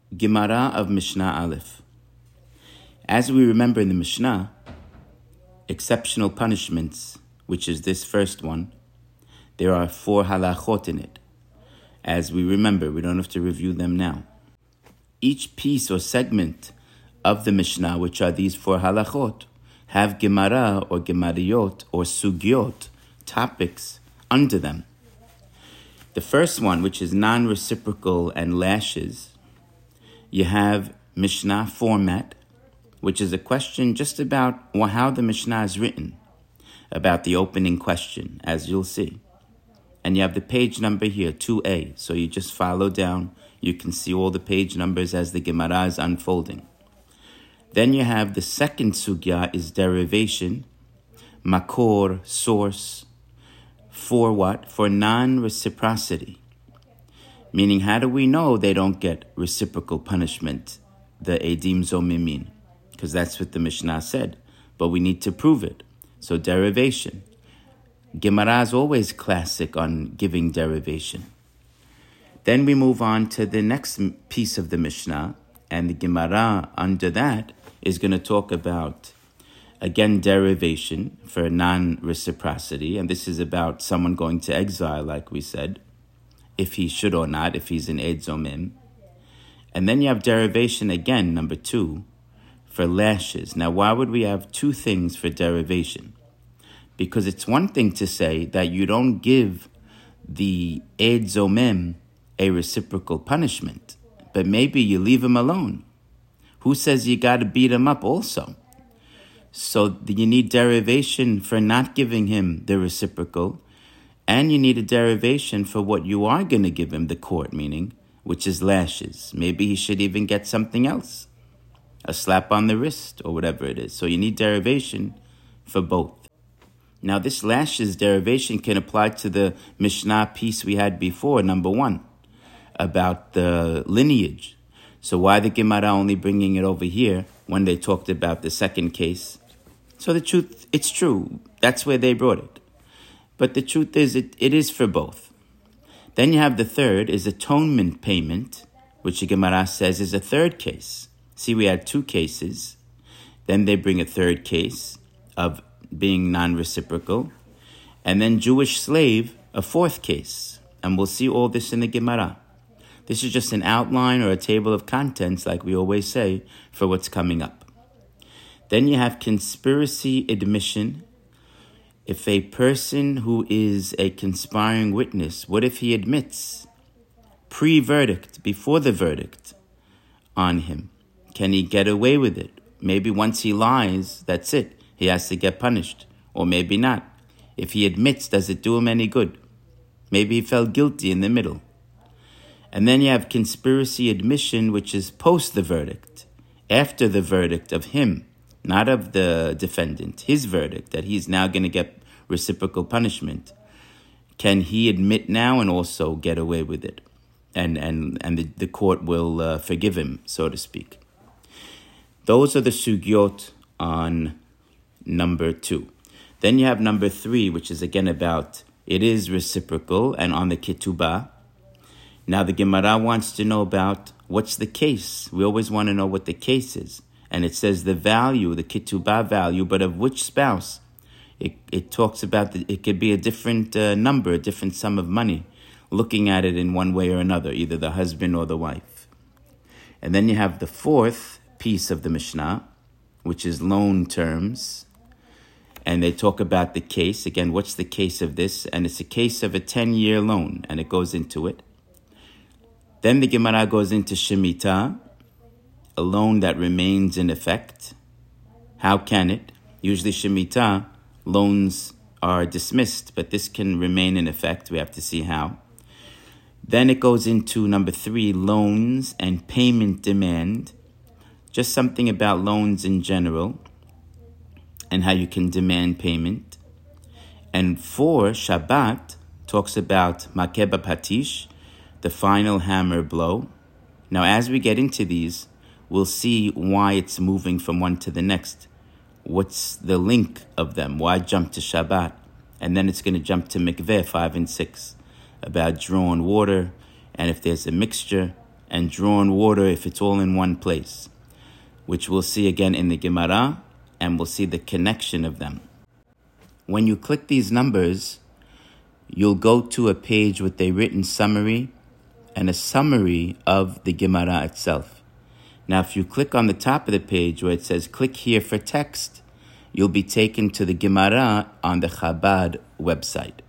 Gemara of Mishnah Aleph. As we remember in the Mishnah, exceptional punishments, which is this first one, there are 4 halachot in it. As we remember, we don't have to review them now. Each piece or segment of the Mishnah, which are these 4 halachot, have Gemara or Gemariyot or Sugyot, topics, under them. The first one, which is non-reciprocal and lashes, you have Mishnah format, which is a question just about how the Mishnah is written, about the opening question, as you'll see. And you have the page number here, 2a, so you just follow down. You can see all the page numbers as the Gemara is unfolding. Then you have the second sugya is derivation, makor, source, for what? For non-reciprocity. Meaning, how do we know they don't get reciprocal punishment, the edim zomimin? Because that's what the Mishnah said, but we need to prove it. So derivation. Gemara is always classic on giving derivation. Then we move on to the next piece of the Mishnah, and the Gemara under that is going to talk about, again, derivation for non-reciprocity, and this is about someone going to exile, like we said, if he should or not, if he's an Eid Zomim. And then you have derivation again, number 2, for lashes. Now, why would we have 2 things for derivation? Because it's one thing to say that you don't give the Eid Zomim a reciprocal punishment, but maybe you leave him alone. Who says you got to beat him up also? So you need derivation for not giving him the reciprocal, and you need a derivation for what you are going to give him, the court, meaning, which is lashes. Maybe he should even get something else, a slap on the wrist or whatever it is. So you need derivation for both. Now this lashes derivation can apply to the Mishnah piece we had before, number 1, about the lineage. So why the Gemara only bringing it over here when they talked about the second case? So the truth, it's true. That's where they brought it. But the truth is, it is for both. Then you have the third, is atonement payment, which the Gemara says is a third case. See, we had 2 cases. Then they bring a third case of being non-reciprocal. And then Jewish slave, a 4th case. And we'll see all this in the Gemara. This is just an outline or a table of contents, like we always say, for what's coming up. Then you have conspiracy admission. If a person who is a conspiring witness, what if he admits pre-verdict, before the verdict on him? Can he get away with it? Maybe once he lies, that's it. He has to get punished. Or maybe not. If he admits, does it do him any good? Maybe he felt guilty in the middle. And then you have conspiracy admission, which is post the verdict, after the verdict of him, not of the defendant, his verdict, that he's now going to get reciprocal punishment. Can he admit now and also get away with it? And the court will forgive him, so to speak. Those are the sugyot on number 2. Then you have number 3, which is again about, it is reciprocal and on the ketubah. Now the Gemara wants to know about what's the case. We always want to know what the case is. And it says the value, the ketubah value, but of which spouse? It talks about, it could be a different number, a different sum of money, looking at it in one way or another, either the husband or the wife. And then you have the 4th piece of the Mishnah, which is loan terms. And they talk about the case. Again, what's the case of this? And it's a case of a 10-year loan, and it goes into it. Then the Gemara goes into Shemitah, a loan that remains in effect. How can it? Usually Shemitah, loans are dismissed, but this can remain in effect. We have to see how. Then it goes into number 3, loans and payment demand. Just something about loans in general and how you can demand payment. And 4, Shabbat, talks about makeba patish, the final hammer blow. Now, as we get into these, we'll see why it's moving from one to the next. What's the link of them? Why jump to Shabbat? And then it's going to jump to mikveh, 5 and 6, about drawn water, and if there's a mixture, and drawn water if it's all in one place, which we'll see again in the Gemara, and we'll see the connection of them. When you click these numbers, you'll go to a page with a written summary and a summary of the Gemara itself. Now, if you click on the top of the page where it says click here for text, you'll be taken to the Gemara on the Chabad website.